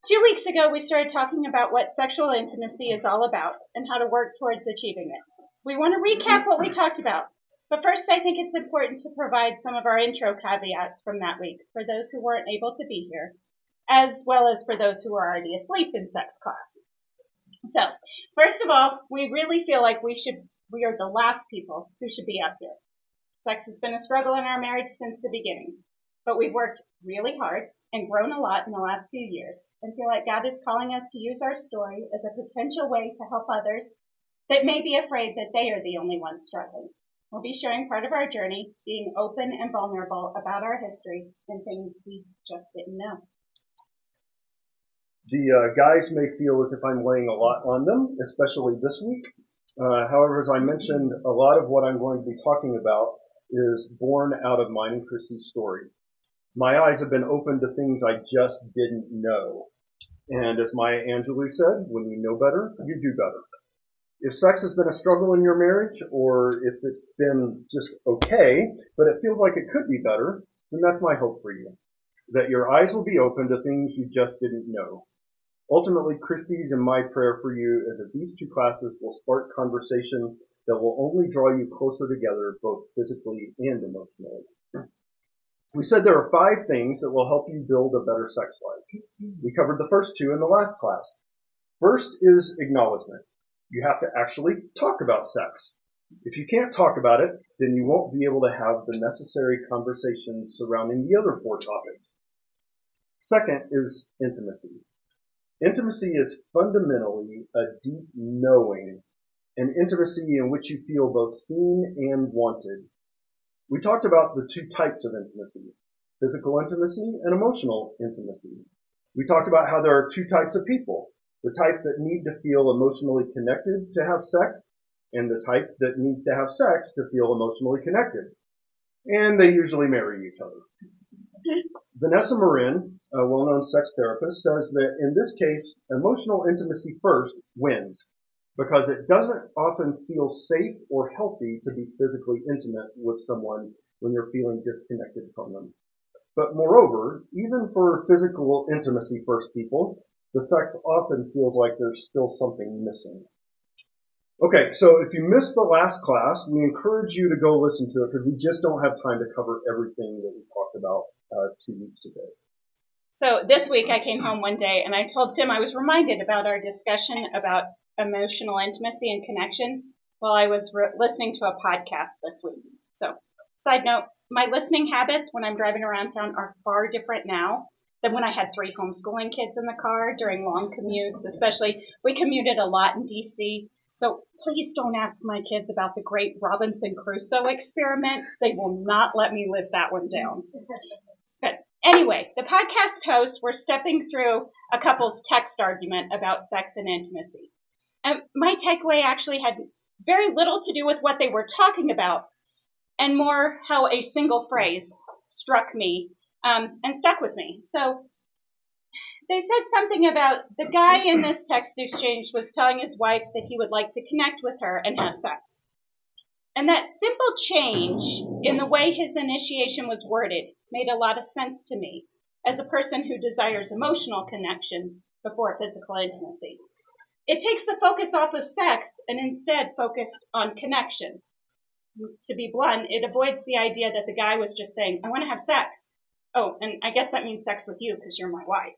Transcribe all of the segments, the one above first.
2 weeks ago, we started talking about what sexual intimacy is all about and how to work towards achieving it. We want to recap what we talked about, but first I think it's important to provide some of our intro caveats from that week for those who weren't able to be here, as well as for those who are already asleep in sex class. So, first of all, we really feel like we are the last people who should be up here. Sex has been a struggle in our marriage since the beginning, but we've worked really hard and grown a lot in the last few years and feel like God is calling us to use our story as a potential way to help others that may be afraid that they are the only ones struggling. We'll be sharing part of our journey, being open and vulnerable about our history and things we just didn't know. The guys may feel as if I'm laying a lot on them, especially this week. However, as I mentioned, a lot of what I'm going to be talking about is born out of mine and Christy's story. My eyes have been opened to things I just didn't know. And as Maya Angelou said, when you know better, you do better. If sex has been a struggle in your marriage, or if it's been just okay, but it feels like it could be better, then that's my hope for you. That your eyes will be open to things you just didn't know. Ultimately, Christy's and my prayer for you is that these two classes will spark conversation that will only draw you closer together, both physically and emotionally. We said there are 5 things that will help you build a better sex life. We covered the first 2 in the last class. First is acknowledgement. You have to actually talk about sex. If you can't talk about it, then you won't be able to have the necessary conversations surrounding the other 4 topics. Second is intimacy. Intimacy is fundamentally a deep knowing, an intimacy in which you feel both seen and wanted. We talked about the 2 types of intimacy, physical intimacy and emotional intimacy. We talked about how there are 2 types of people, the type that need to feel emotionally connected to have sex, and the type that needs to have sex to feel emotionally connected. And they usually marry each other. Vanessa Marin, a well-known sex therapist, says that in this case, emotional intimacy first wins, because it doesn't often feel safe or healthy to be physically intimate with someone when you're feeling disconnected from them. But moreover, even for physical intimacy first people, the sex often feels like there's still something missing. Okay, so if you missed the last class, we encourage you to go listen to it because we just don't have time to cover everything that we talked about 2 weeks ago. So this week I came home one day and I told Tim I was reminded about our discussion about emotional intimacy and connection while I was listening to a podcast this week. So, side note, my listening habits when I'm driving around town are far different now than when I had 3 homeschooling kids in the car during long commutes, especially we commuted a lot in DC. So please don't ask my kids about the great Robinson Crusoe experiment. They will not let me live that one down. But anyway, the podcast hosts were stepping through a couple's text argument about sex and intimacy. And my takeaway actually had very little to do with what they were talking about and more how a single phrase struck me and stuck with me. So they said something about the guy in this text exchange was telling his wife that he would like to connect with her and have sex. And that simple change in the way his initiation was worded made a lot of sense to me as a person who desires emotional connection before physical intimacy. It takes the focus off of sex and instead focused on connection. To be blunt, it avoids the idea that the guy was just saying, I want to have sex. Oh, and I guess that means sex with you because you're my wife.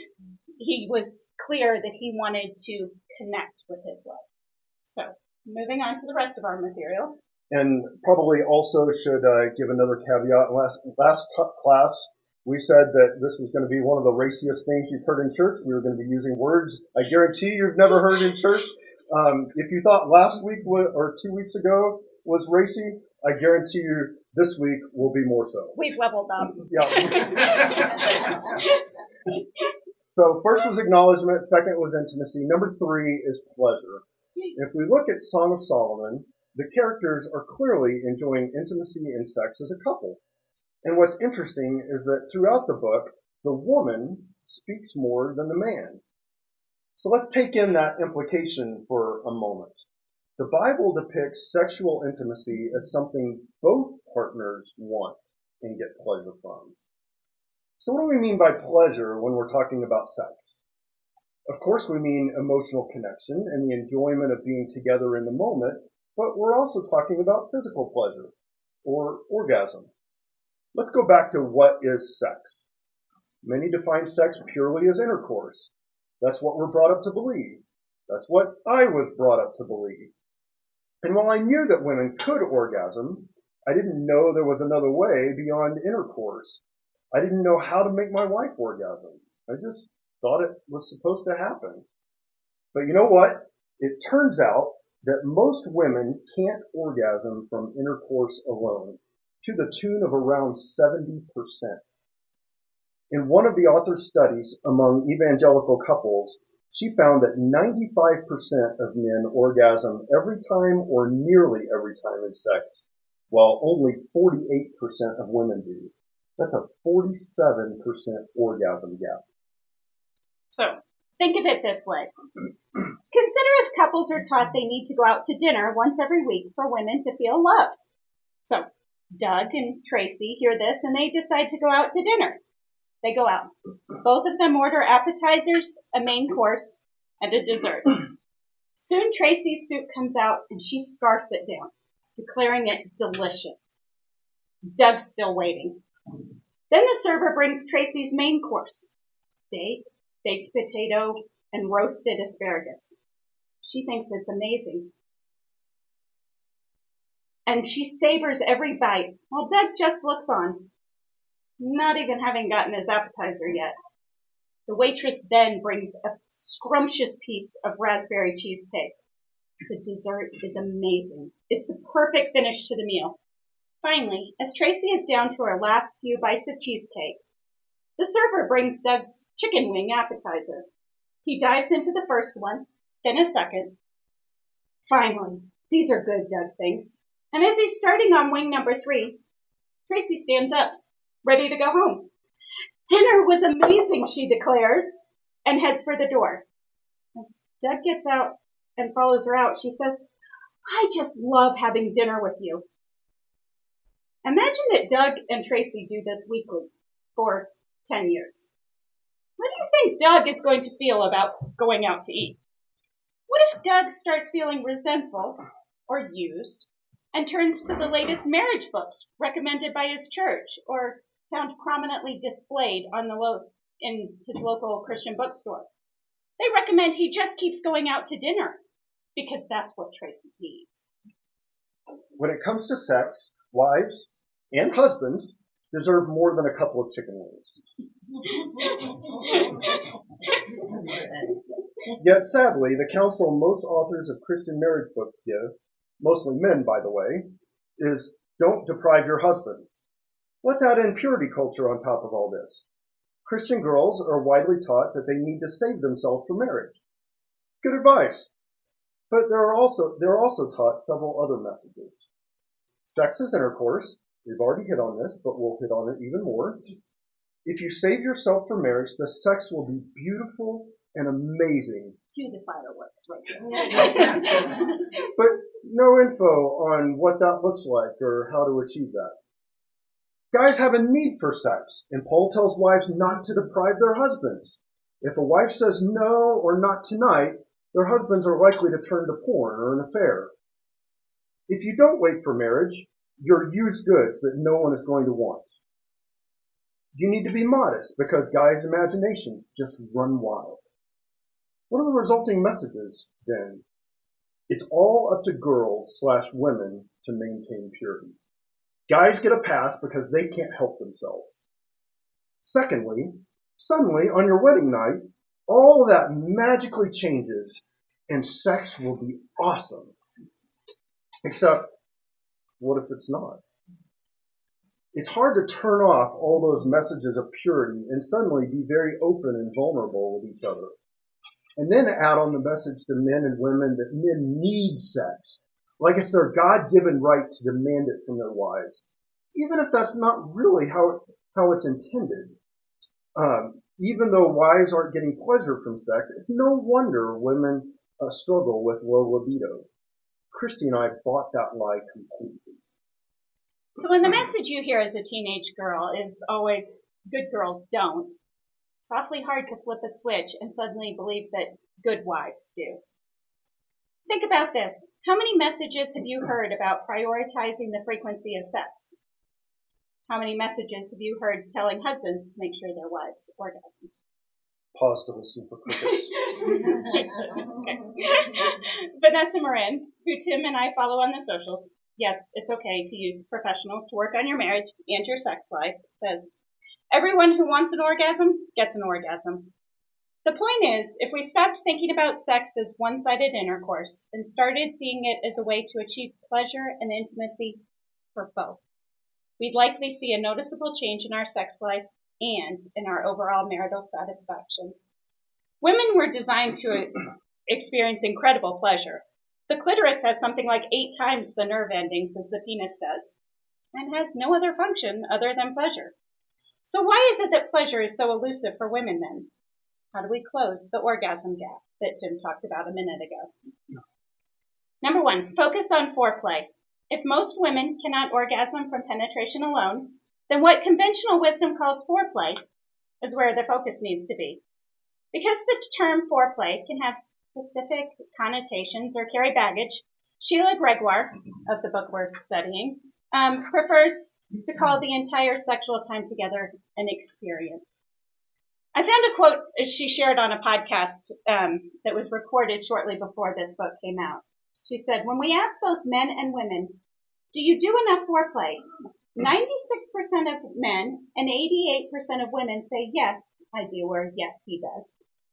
He was clear that he wanted to connect with his wife. So, moving on to the rest of our materials. And probably also should give another caveat. Last class, we said that this was going to be one of the raciest things you've heard in church. We were going to be using words I guarantee you've never heard in church. If you thought last week or 2 weeks ago was racy, I guarantee you this week will be more so. We've leveled up. Yeah. So first was acknowledgement, second was intimacy, number 3 is pleasure. If we look at Song of Solomon, the characters are clearly enjoying intimacy and sex as a couple. And what's interesting is that throughout the book, the woman speaks more than the man. So let's take in that implication for a moment. The Bible depicts sexual intimacy as something both partners want and get pleasure from. So what do we mean by pleasure when we're talking about sex? Of course, we mean emotional connection and the enjoyment of being together in the moment, but we're also talking about physical pleasure or orgasm. Let's go back to what is sex. Many define sex purely as intercourse. That's what we're brought up to believe. That's what I was brought up to believe. And while I knew that women could orgasm, I didn't know there was another way beyond intercourse. I didn't know how to make my wife orgasm. I just thought it was supposed to happen. But you know what? It turns out that most women can't orgasm from intercourse alone, to the tune of around 70%. In one of the author's studies among evangelical couples, she found that 95% of men orgasm every time or nearly every time in sex, while only 48% of women do. That's a 47% orgasm gap. So, think of it this way. Consider if couples are taught they need to go out to dinner once every week for women to feel loved. So, Doug and Tracy hear this and they decide to go out to dinner. They go out. Both of them order appetizers, a main course, and a dessert. Soon Tracy's soup comes out and she scarfs it down, declaring it delicious. Doug's still waiting. Then the server brings Tracy's main course, steak, baked potato, and roasted asparagus. She thinks it's amazing. And she savors every bite, while Doug just looks on, not even having gotten his appetizer yet. The waitress then brings a scrumptious piece of raspberry cheesecake. The dessert is amazing. It's a perfect finish to the meal. Finally, as Tracy is down to her last few bites of cheesecake, the server brings Doug's chicken wing appetizer. He dives into the first one, then a second. Finally, these are good, Doug thinks. And as he's starting on wing number 3, Tracy stands up, ready to go home. Dinner was amazing, she declares, and heads for the door. As Doug gets out and follows her out, she says, I just love having dinner with you. Imagine that Doug and Tracy do this weekly for 10 years. What do you think Doug is going to feel about going out to eat? What if Doug starts feeling resentful or used and turns to the latest marriage books recommended by his church or found prominently displayed in his local Christian bookstore? They recommend he just keeps going out to dinner because that's what Tracy needs. When it comes to sex, wives and husbands deserve more than a couple of chicken wings. Yet sadly, the counsel most authors of Christian marriage books give, mostly men by the way, is don't deprive your husbands. Let's add in purity culture on top of all this. Christian girls are widely taught that they need to save themselves for marriage. Good advice. But they're also taught several other messages. Sex is intercourse. We've already hit on this, but we'll hit on it even more. If you save yourself for marriage, the sex will be beautiful and amazing. Cue the fireworks right there. But no info on what that looks like or how to achieve that. Guys have a need for sex, and Paul tells wives not to deprive their husbands. If a wife says no or not tonight, their husbands are likely to turn to porn or an affair. If you don't wait for marriage, you're used goods that no one is going to want. You need to be modest because guys' imaginations just run wild. What are the resulting messages then? It's all up to girls/women to maintain purity. Guys get a pass because they can't help themselves. Secondly, suddenly on your wedding night, all of that magically changes and sex will be awesome. Except, what if it's not? It's hard to turn off all those messages of purity and suddenly be very open and vulnerable with each other. And then add on the message to men and women that men need sex, like it's their God-given right to demand it from their wives, even if that's not really how it's intended. Even though wives aren't getting pleasure from sex, it's no wonder women struggle with low libido. Christy and I bought that lie completely. So when the message you hear as a teenage girl is always, good girls don't, It's awfully hard to flip a switch and suddenly believe that good wives do. Think about this. How many messages have you heard about prioritizing the frequency of sex? How many messages have you heard telling husbands to make sure their wives orgasm? Pause to listen for crickets. Okay. Vanessa Marin, who Tim and I follow on the socials, yes, it's okay to use professionals to work on your marriage and your sex life, says, everyone who wants an orgasm gets an orgasm. The point is, if we stopped thinking about sex as one-sided intercourse and started seeing it as a way to achieve pleasure and intimacy for both, we'd likely see a noticeable change in our sex life and in our overall marital satisfaction. Women were designed to experience incredible pleasure. The clitoris has something like 8 times the nerve endings as the penis does, and has no other function other than pleasure. So why is it that pleasure is so elusive for women then? How do we close the orgasm gap that Tim talked about a minute ago? Number 1, focus on foreplay. If most women cannot orgasm from penetration alone, then what conventional wisdom calls foreplay is where the focus needs to be. Because the term foreplay can have specific connotations or carry baggage, Sheila Gregoire, of the book we're studying, prefers to call the entire sexual time together an experience. I found a quote she shared on a podcast that was recorded shortly before this book came out. She said, when we ask both men and women, do you do enough foreplay? 96% of men and 88% of women say, yes, I do, or yes, he does,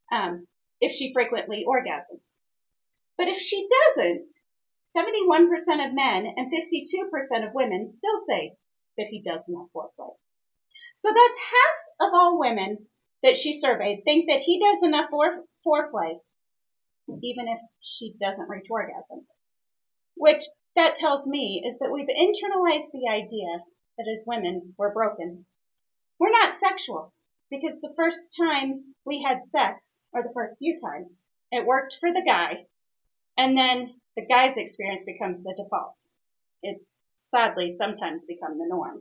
if she frequently orgasms. But if she doesn't, 71% of men and 52% of women still say that he does enough foreplay. So that's half of all women that she surveyed think that he does enough foreplay, even if she doesn't reach orgasm. Which that tells me is that we've internalized the idea that as women, we're broken. We're not sexual, because the first time we had sex, or the first few times, it worked for the guy, and then the guy's experience becomes the default. It's sadly sometimes become the norm.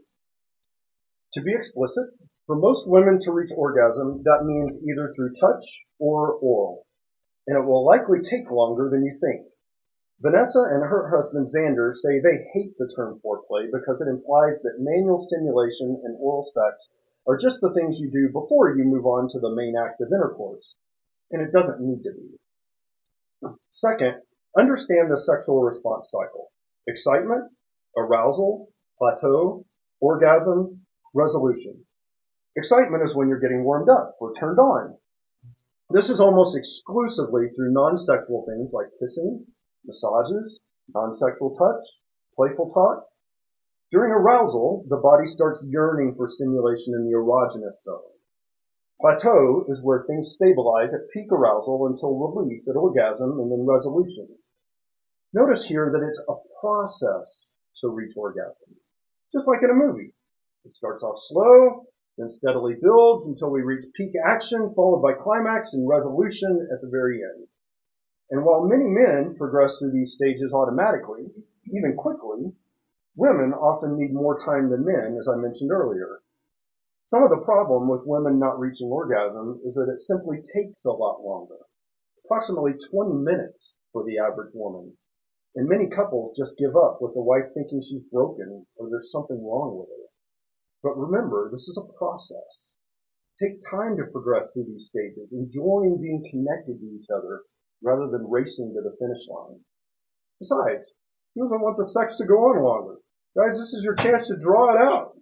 To be explicit, for most women to reach orgasm, that means either through touch or oral, and it will likely take longer than you think. Vanessa and her husband Xander say they hate the term foreplay because it implies that manual stimulation and oral sex are just the things you do before you move on to the main act of intercourse, and it doesn't need to be. Second, understand the sexual response cycle: excitement, arousal, plateau, orgasm, resolution. Excitement is when you're getting warmed up or turned on. This is almost exclusively through non-sexual things like kissing, massages, non-sexual touch, playful talk. During arousal, the body starts yearning for stimulation in the erogenous zone. Plateau is where things stabilize at peak arousal until release at orgasm and then resolution. Notice here that it's a process to reach orgasm, just like in a movie. It starts off slow, then steadily builds until we reach peak action, followed by climax and resolution at the very end. And while many men progress through these stages automatically, even quickly, women often need more time than men, as I mentioned earlier. Some of the problem with women not reaching orgasm is that it simply takes a lot longer, approximately 20 minutes for the average woman. And many couples just give up with the wife thinking she's broken or there's something wrong with her. But remember, this is a process. Take time to progress through these stages, enjoying being connected to each other rather than racing to the finish line. Besides, who doesn't want the sex to go on longer? Guys, this is your chance to draw it out.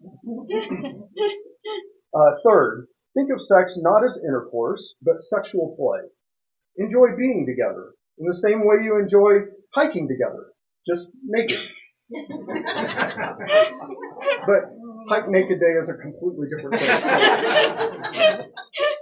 Third, think of sex not as intercourse, but sexual play. Enjoy being together in the same way you enjoy hiking together, just naked. But Hike Naked Day is a completely different thing.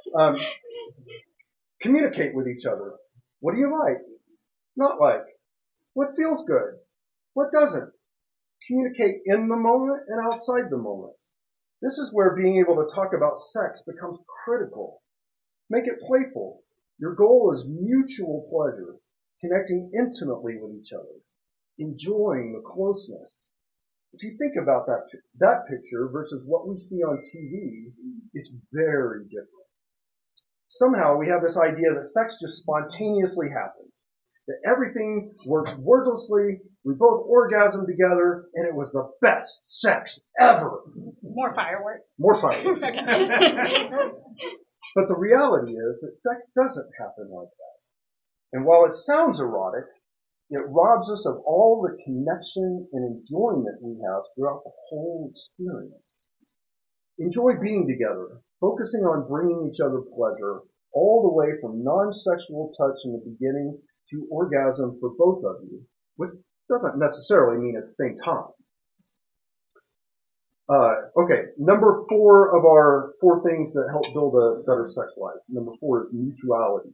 Communicate with each other. What do you like? Not like? What feels good? What doesn't? Communicate in the moment and outside the moment. This is where being able to talk about sex becomes critical. Make it playful. Your goal is mutual pleasure, connecting intimately with each other, enjoying the closeness. If you think about that picture versus what we see on TV, it's very different. somehow we have this idea that sex just spontaneously happens, that everything works wordlessly, we both orgasm together, and it was the best sex ever. More fireworks. More fireworks. But the reality is that sex doesn't happen like that. And while it sounds erotic, it robs us of all the connection and enjoyment we have throughout the whole experience. Enjoy being together, focusing on bringing each other pleasure, all the way from non-sexual touch in the beginning to orgasm for both of you, which doesn't necessarily mean at the same time. Okay, number 4 of our 4 things that help build a better sex life. Number 4 is mutuality.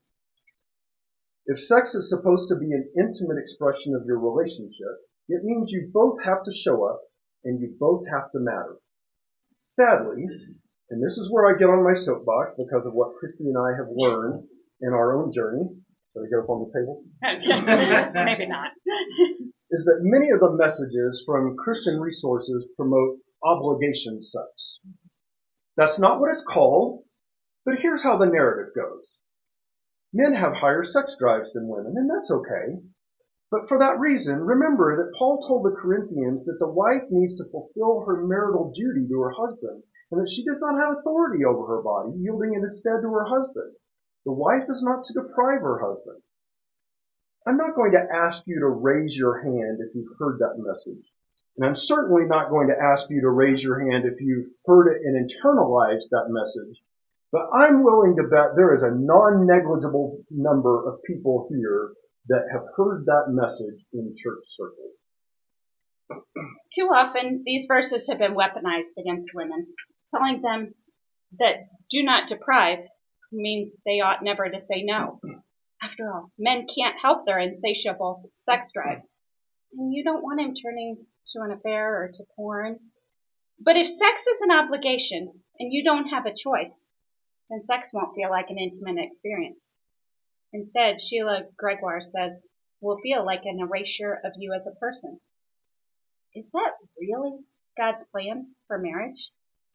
If sex is supposed to be an intimate expression of your relationship, it means you both have to show up and you both have to matter. Sadly, and this is where I get on my soapbox because of what Christy and I have learned in our own journey. Should I get up on the table? Maybe not. Is that many of the messages from Christian resources promote obligation sex. That's not what it's called, but here's how the narrative goes. Men have higher sex drives than women, and that's okay. But for that reason, remember that Paul told the Corinthians that the wife needs to fulfill her marital duty to her husband, and that she does not have authority over her body, yielding it instead to her husband. The wife is not to deprive her husband. I'm not going to ask you to raise your hand if you've heard that message. And I'm certainly not going to ask you to raise your hand if you've heard it and internalized that message. But I'm willing to bet there is a non-negligible number of people here that have heard that message in church circles. Too often, these verses have been weaponized against women, telling them that do not deprive means they ought never to say no. After all, men can't help their insatiable sex drive. And you don't want him turning to an affair or to porn. But if sex is an obligation and you don't have a choice, then sex won't feel like an intimate experience. Instead, Sheila Gregoire says, will feel like an erasure of you as a person. Is that really God's plan for marriage?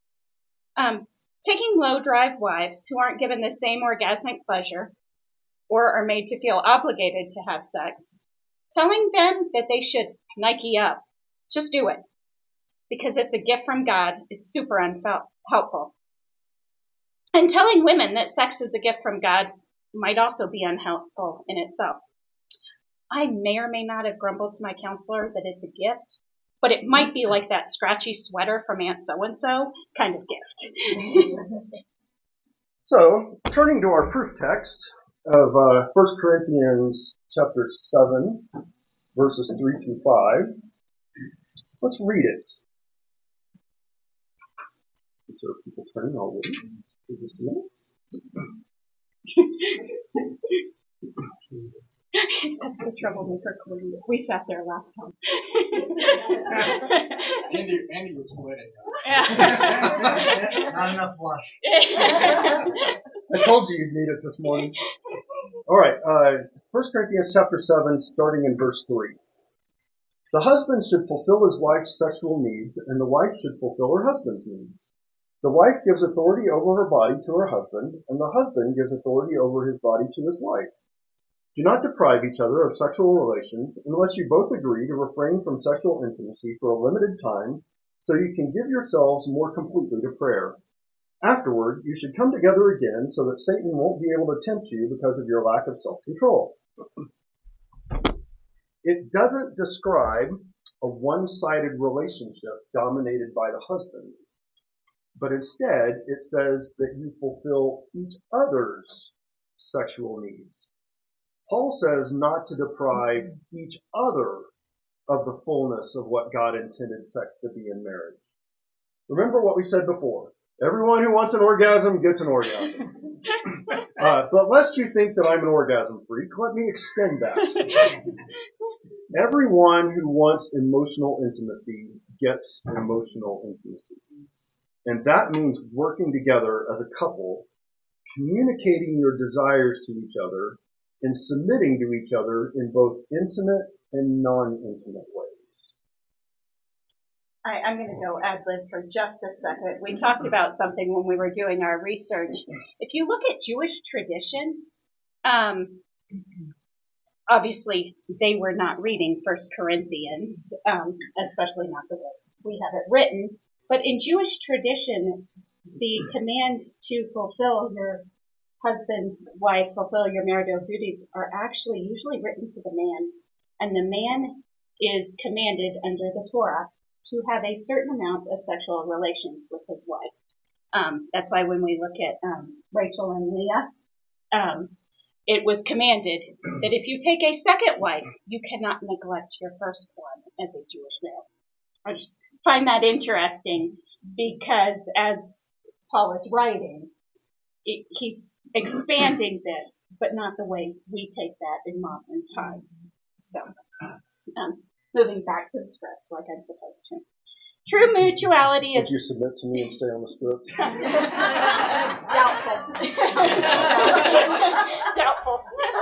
Taking low-drive wives who aren't given the same orgasmic pleasure or are made to feel obligated to have sex, telling them that they should Nike up, just do it, because it's a gift from God is super unhelpful. And telling women that sex is a gift from God might also be unhelpful in itself. I may or may not have grumbled to my counselor that it's a gift, but it might be like that scratchy sweater from Aunt So-and-so kind of gift. So, turning to our proof text of 1 Corinthians chapter 7, verses 3 through 5, let's read it. Is there people turning already? Just a minute. That's the troublemaker queen. We sat there last time. Andy was sweating. Yeah. Not enough blush. I told you you'd need it this morning. All right, 1 Corinthians chapter 7, starting in verse 3. The husband should fulfill his wife's sexual needs, and the wife should fulfill her husband's needs. The wife gives authority over her body to her husband, and the husband gives authority over his body to his wife. Do not deprive each other of sexual relations unless you both agree to refrain from sexual intimacy for a limited time so you can give yourselves more completely to prayer. Afterward, you should come together again so that Satan won't be able to tempt you because of your lack of self-control. It doesn't describe a one-sided relationship dominated by the husband, but instead it says that you fulfill each other's sexual needs. Paul says not to deprive each other of the fullness of what God intended sex to be in marriage. Remember what we said before. Everyone who wants an orgasm gets an orgasm. But lest you think that I'm an orgasm freak, let me extend that. Everyone who wants emotional intimacy gets emotional intimacy. And that means working together as a couple, communicating your desires to each other, and submitting to each other in both intimate and non-intimate ways. I'm going to go ad lib for just a second. We talked about something when we were doing our research. If you look at Jewish tradition, obviously they were not reading First Corinthians, especially not the way we have it written. But in Jewish tradition, the commands to fulfill your husband, wife, fulfill your marital duties are actually usually written to the man. And the man is commanded under the Torah to have a certain amount of sexual relations with his wife. That's why when we look at Rachel and Leah, it was commanded that if you take a second wife, you cannot neglect your first one as a Jewish male. I just find that interesting because as Paul is writing, he's expanding this, but not the way we take that in modern times. So, moving back to the script like I'm supposed to. True mutuality is... Would you submit to me and stay on the script? Doubtful. Doubtful.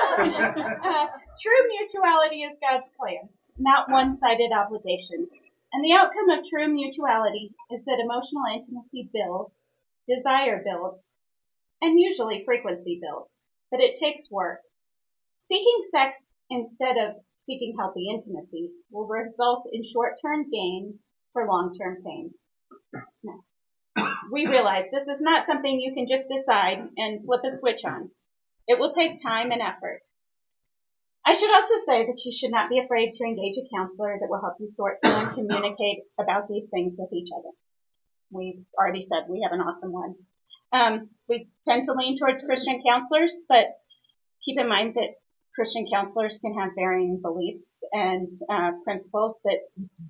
True mutuality is God's plan, not one-sided obligation. And the outcome of true mutuality is that emotional intimacy builds, desire builds, and usually frequency builds. But it takes work. Seeking sex instead of seeking healthy intimacy will result in short-term gain for long-term pain. No. We realize this is not something you can just decide and flip a switch on. It will take time and effort. I should also say that you should not be afraid to engage a counselor that will help you sort through and communicate about these things with each other. We've already said we have an awesome one. We tend to lean towards Christian counselors, but keep in mind that Christian counselors can have varying beliefs and principles that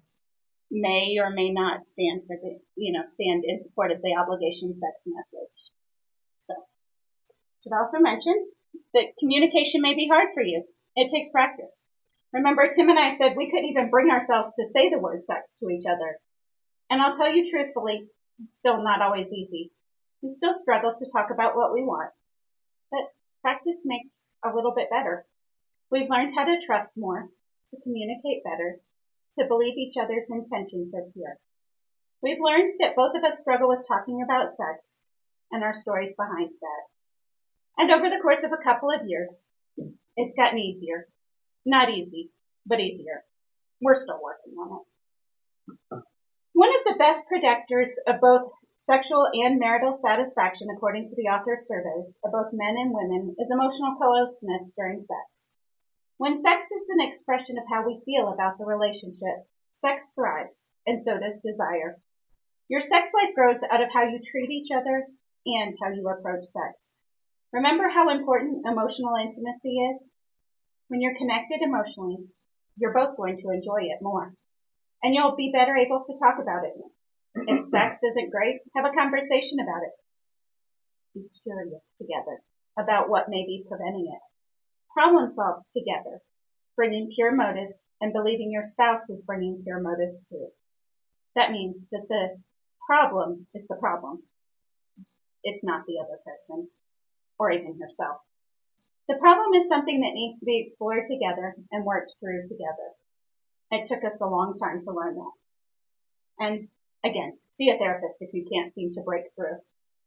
may or may not stand in support of the obligation sex message. So, should also mention that communication may be hard for you. It takes practice. Remember, Tim and I said we couldn't even bring ourselves to say the word sex to each other. And I'll tell you truthfully, it's still not always easy. We still struggle to talk about what we want. But practice makes a little bit better. We've learned how to trust more, to communicate better, to believe each other's intentions are pure. We've learned that both of us struggle with talking about sex and our stories behind that. And over the course of a couple of years, it's gotten easier. Not easy, but easier. We're still working on it. One of the best predictors of both sexual and marital satisfaction, according to the author's surveys of both men and women, is emotional closeness during sex. When sex is an expression of how we feel about the relationship, sex thrives, and so does desire. Your sex life grows out of how you treat each other and how you approach sex. Remember how important emotional intimacy is? When you're connected emotionally, you're both going to enjoy it more. And you'll be better able to talk about it. If sex isn't great, have a conversation about it. Be curious together about what may be preventing it. Problem solve together, bringing pure motives and believing your spouse is bringing pure motives too. That means that the problem is the problem. It's not the other person or even yourself. The problem is something that needs to be explored together and worked through together. It took us a long time to learn that. And again, see a therapist if you can't seem to break through.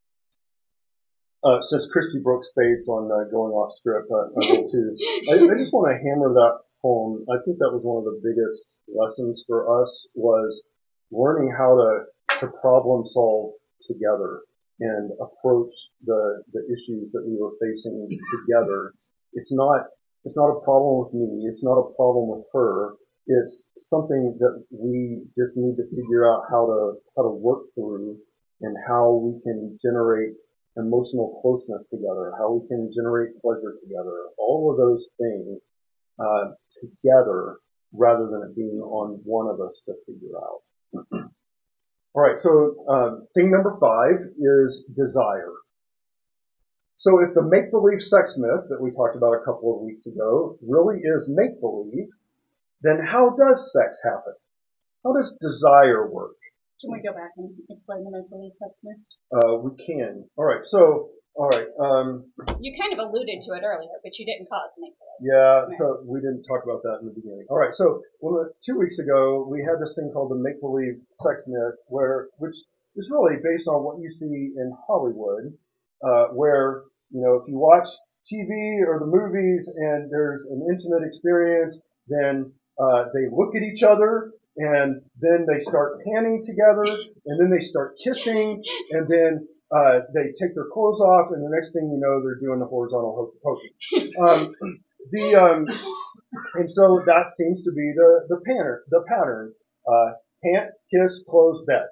Since Christy broke spades on going off script, I will too. I just want to hammer that home. I think that was one of the biggest lessons for us was learning how to problem solve together and approach the issues that we were facing together. It's not a problem with me. It's not a problem with her. It's something that we just need to figure out how to work through and how we can generate emotional closeness together, how we can generate pleasure together, all of those things together rather than it being on one of us to figure out. All right, so thing number 5 is desire. So if the make-believe sex myth that we talked about a couple of weeks ago really is make-believe, then how does sex happen? How does desire work? Can we go back and explain the make-believe sex myth? We can. All right, so, you kind of alluded to it earlier, but you didn't call it make-believe. Yeah, Smith. so we didn't talk about that in the beginning. All right, so 2 weeks ago we had this thing called the make believe sex myth, which is really based on what you see in Hollywood, where if you watch TV or the movies and there's an intimate experience, then they look at each other and then they start panning together and then they start kissing and then they take their clothes off and the next thing you know they're doing the horizontal hokey pokey. And so that seems to be the pattern. Pant, kiss, close, bed.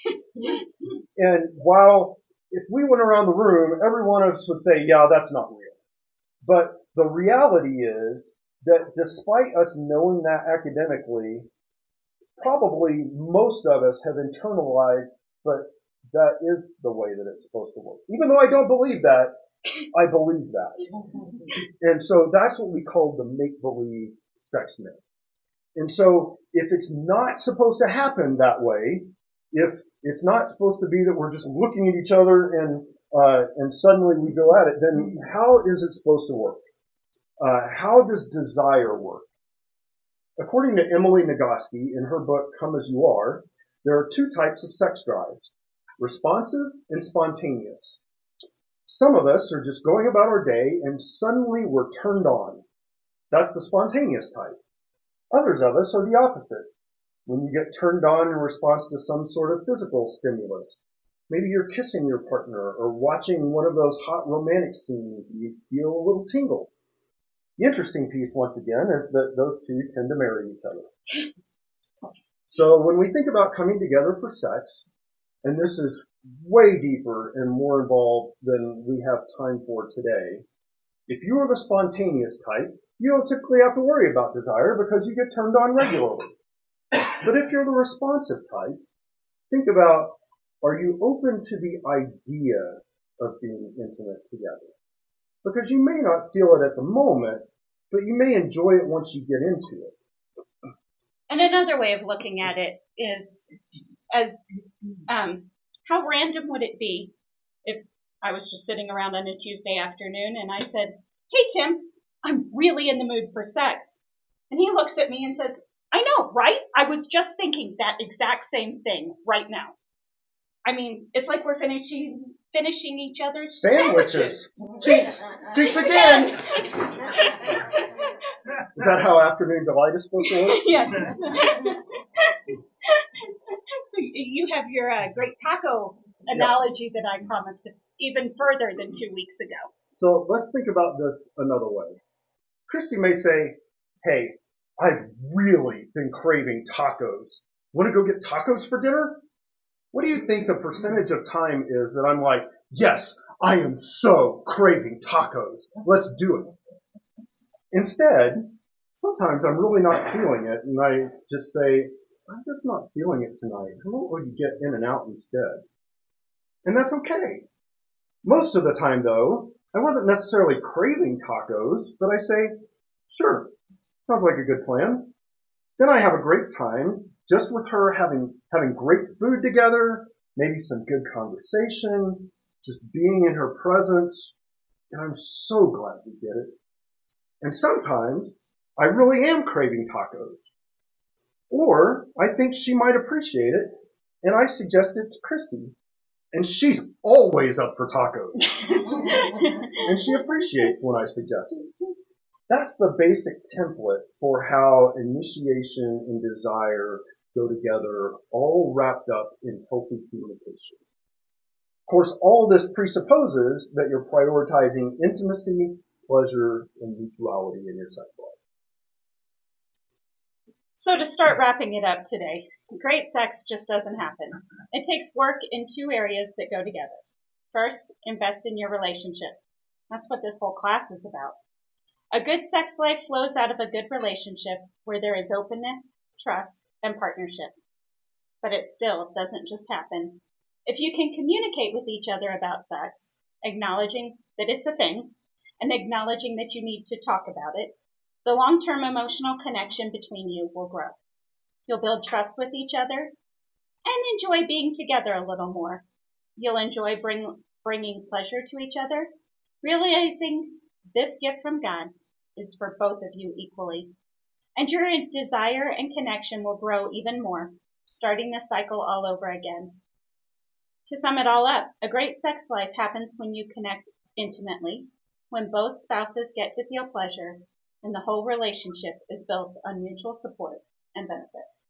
And while if we went around the room, every one of us would say, yeah, that's not real. But the reality is that despite us knowing that academically, probably most of us have internalized, but that is the way that it's supposed to work. Even though I don't believe that, I believe that. And so that's what we call the make-believe sex myth. And so if it's not supposed to happen that way, if it's not supposed to be that we're just looking at each other and suddenly we go at it, then how is it supposed to work? How does desire work? According to Emily Nagoski in her book Come As You Are, there are two types of sex drives, responsive and spontaneous. Some of us are just going about our day and suddenly we're turned on. That's the spontaneous type. Others of us are the opposite. When you get turned on in response to some sort of physical stimulus. Maybe you're kissing your partner or watching one of those hot romantic scenes and you feel a little tingle. The interesting piece, once again, is that those two tend to marry each other. So when we think about coming together for sex, and this is way deeper and more involved than we have time for today, if you are the spontaneous type, you don't typically have to worry about desire because you get turned on regularly. But if you're the responsive type, think about, are you open to the idea of being intimate together? Because you may not feel it at the moment, but you may enjoy it once you get into it. And another way of looking at it is as how random would it be if I was just sitting around on a Tuesday afternoon and I said, hey, Tim, I'm really in the mood for sex. And he looks at me and says, I know, right? I was just thinking that exact same thing right now. I mean, it's like we're finishing each other's sandwiches. Jinx again! Is that how afternoon delight is supposed to work? Yes. So you have your great taco analogy that I promised even further than 2 weeks ago. So let's think about this another way. Christy may say, hey, I've really been craving tacos. Want to go get tacos for dinner? What do you think the percentage of time is that I'm like, yes, I am so craving tacos. Let's do it. Instead, sometimes I'm really not feeling it, and I just say, I'm just not feeling it tonight. How about you get in and out instead? And that's okay. Most of the time, though, I wasn't necessarily craving tacos, but I say, sure, sounds like a good plan. Then I have a great time just with her having great food together, maybe some good conversation, just being in her presence, and I'm so glad we did it. And sometimes I really am craving tacos. Or I think she might appreciate it, and I suggest it to Christy. And she's always up for tacos. And she appreciates when I suggest it. That's the basic template for how initiation and desire go together, all wrapped up in healthy communication. Of course, all this presupposes that you're prioritizing intimacy, pleasure, and mutuality in your sex life. So to start wrapping it up today, great sex just doesn't happen. It takes work in two areas that go together. First, invest in your relationship. That's what this whole class is about. A good sex life flows out of a good relationship where there is openness, trust, and partnership. But it still doesn't just happen. If you can communicate with each other about sex, acknowledging that it's a thing, and acknowledging that you need to talk about it, the long-term emotional connection between you will grow. You'll build trust with each other and enjoy being together a little more. You'll enjoy bringing pleasure to each other, realizing this gift from God is for both of you equally. And your desire and connection will grow even more, starting the cycle all over again. To sum it all up, a great sex life happens when you connect intimately, when both spouses get to feel pleasure, and the whole relationship is built on mutual support and benefit.